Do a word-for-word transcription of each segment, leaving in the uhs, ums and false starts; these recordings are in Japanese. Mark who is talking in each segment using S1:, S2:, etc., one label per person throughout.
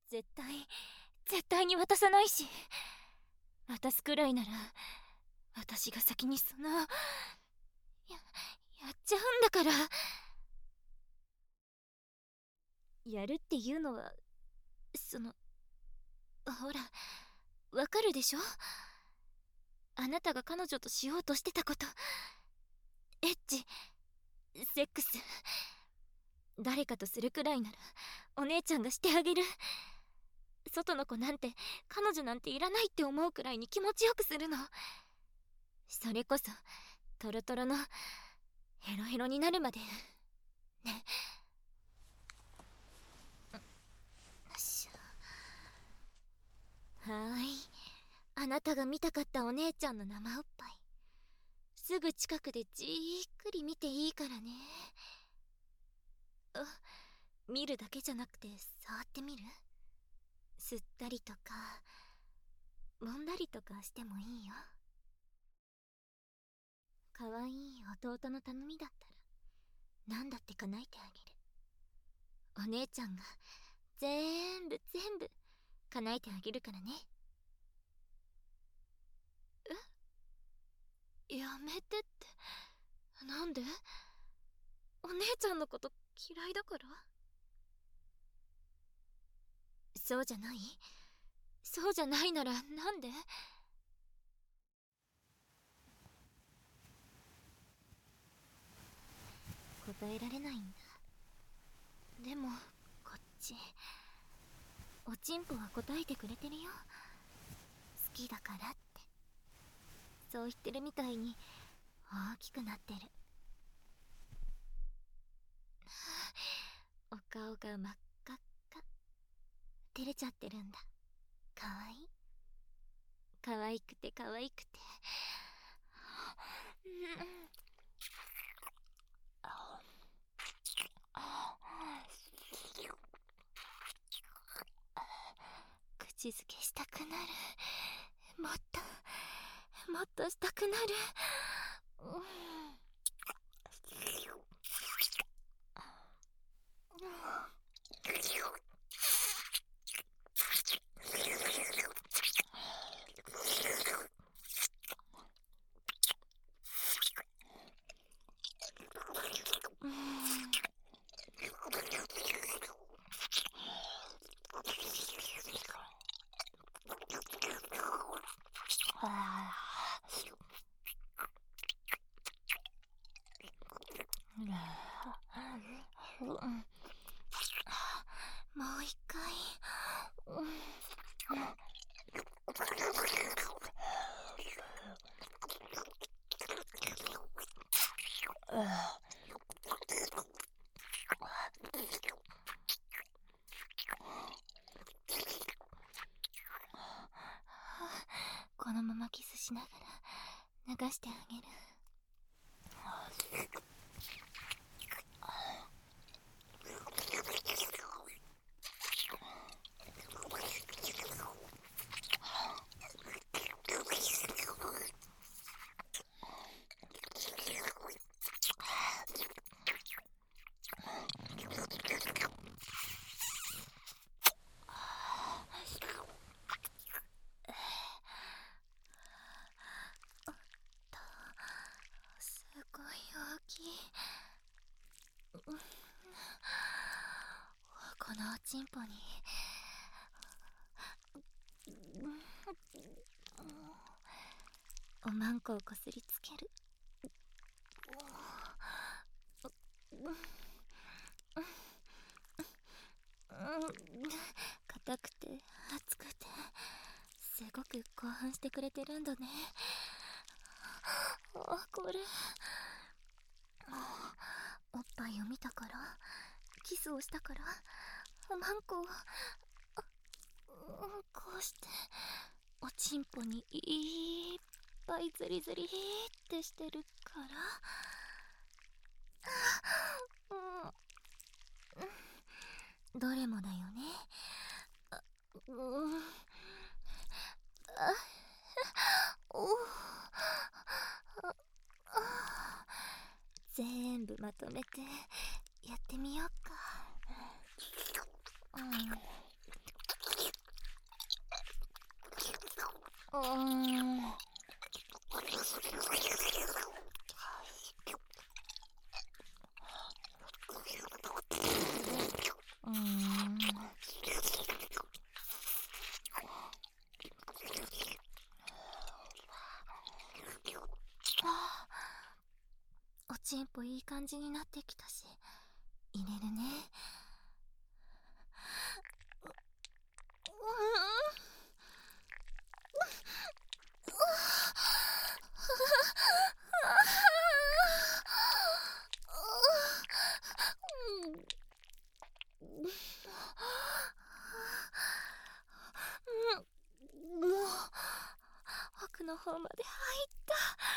S1: 絶対絶対に渡さないし、渡すくらいなら私が先にそのややっちゃうんだから。やるっていうのはそのほらわかるでしょ、あなたが彼女としようとしてたこと。エッチ、セックス、誰かとするくらいならお姉ちゃんがしてあげる。外の子なんて彼女なんていらないって思うくらいに気持ちよくするの。それこそトロトロのヘロヘロになるまでね。はーい、あなたが見たかったお姉ちゃんの生おっぱい、すぐ近くでじーっくり見ていいからね。あ、見るだけじゃなくて触ってみる？吸ったりとか揉んだりとかしてもいいよ。かわいい弟の頼みだったら何だって叶えてあげる。お姉ちゃんが全部全部叶えてあげるからね。え？やめてって。なんで？お姉ちゃんのこと嫌いだから？そうじゃない？そうじゃないならなんで？答えられないんだ。でもこっちおちんぽは答えてくれてるよ。好きだからって。そう言ってるみたいに大きくなってる。お顔が真っ赤っか。照れちゃってるんだ。かわいい。かわいくてかわいくて。口づけしたくなる。もっともっとしたくなる。もう一回。このままキスしながら流してあげる。すごい大きい。このおちんぽにおまんこをこすりつける。硬くて熱くてすごく興奮してくれてるんだね。あ、これおっぱいを見たからキスをしたからおまんこをこうしておちんぽにいっぱいズリズリってしてるから、うん、どれもだよね。うん、あお全部まとめてやってみようか。うん、 歩いい感じになってきたし、入れるね。もう奥の方まで入った。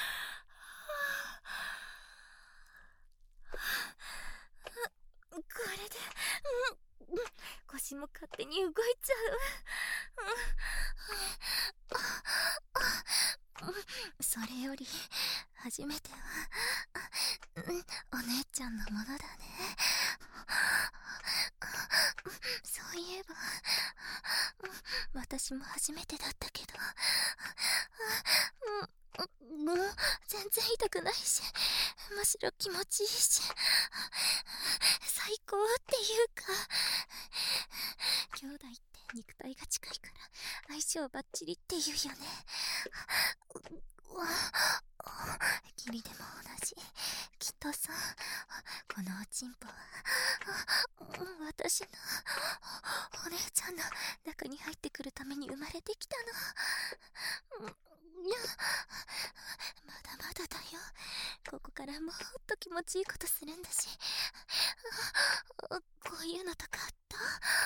S1: これで、うん、腰も勝手に動いちゃう。それより初めてはお姉ちゃんのものだね。そういえば私も初めてだったけど、もう全然痛くないし、むしろ気持ちいいし、最高っていうか、兄弟って肉体が近いから相性バッチリっていうよね。ギリでも同じ。きっとさ、このおちんぽは私のお姉ちゃんの中に入ってくるために生まれてきたの。まだまだだよ。ここからもっと気持ちいいことするんだし。こういうのとかあった？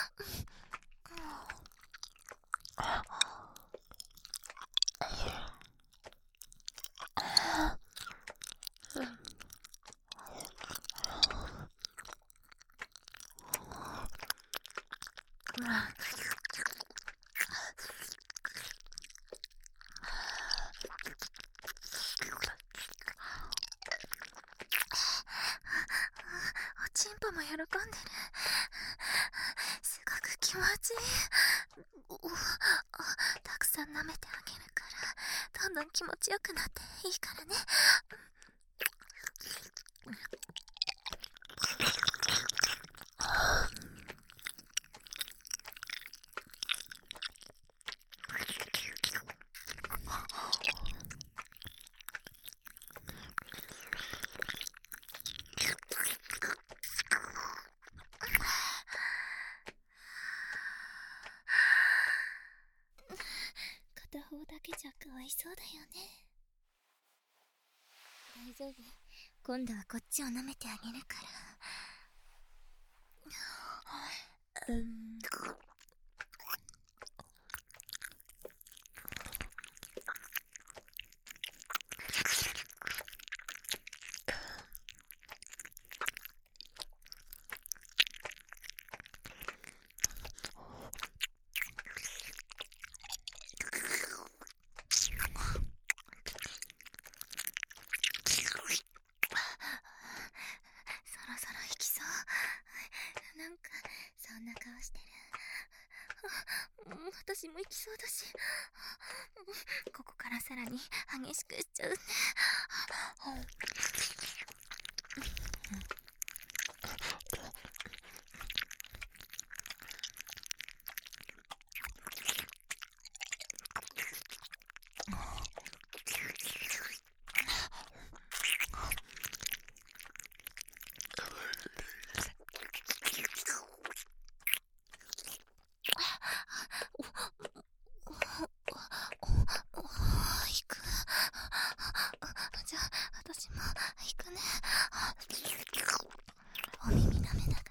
S1: おちんぽも喜んでる。すごく気持ちいい。たくさん舐めてあげるから、どんどん気持ちよくなっていいからね。片方だけじゃかわいそうだよね。大丈夫。今度はこっちを舐めてあげるから。うん。そんな顔してる。私も行きそうだし、ここからさらに激しくしちゃうね。私も行くね。お耳舐めながら行くね。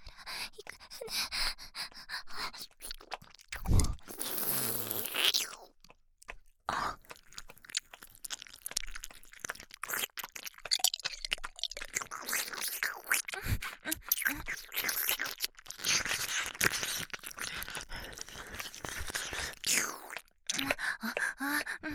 S1: あ、うん、うん。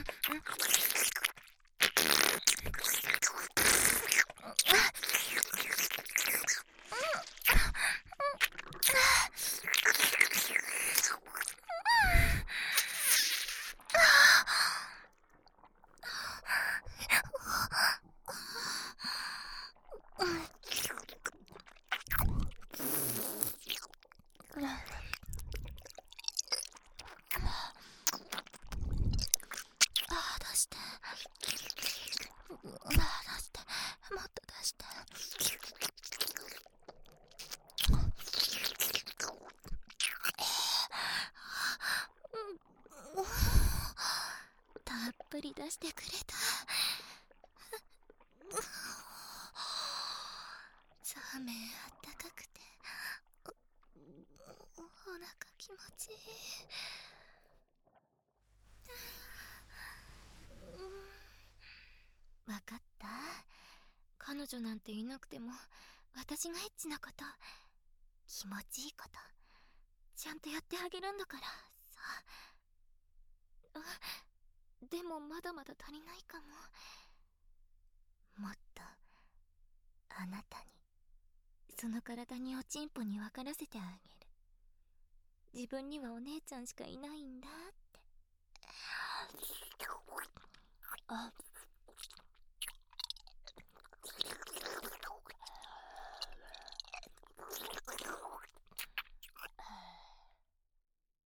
S1: り出してくれた。ザーメンあったかくてお腹気持ちいい。わかった。彼女なんていなくても私がエッチなこと、気持ちいいことちゃんとやってあげるんだからさ。あ、でもまだまだ足りないかも。もっとあなたにその体におちんぽに分からせてあげる。自分にはお姉ちゃんしかいないんだって。あ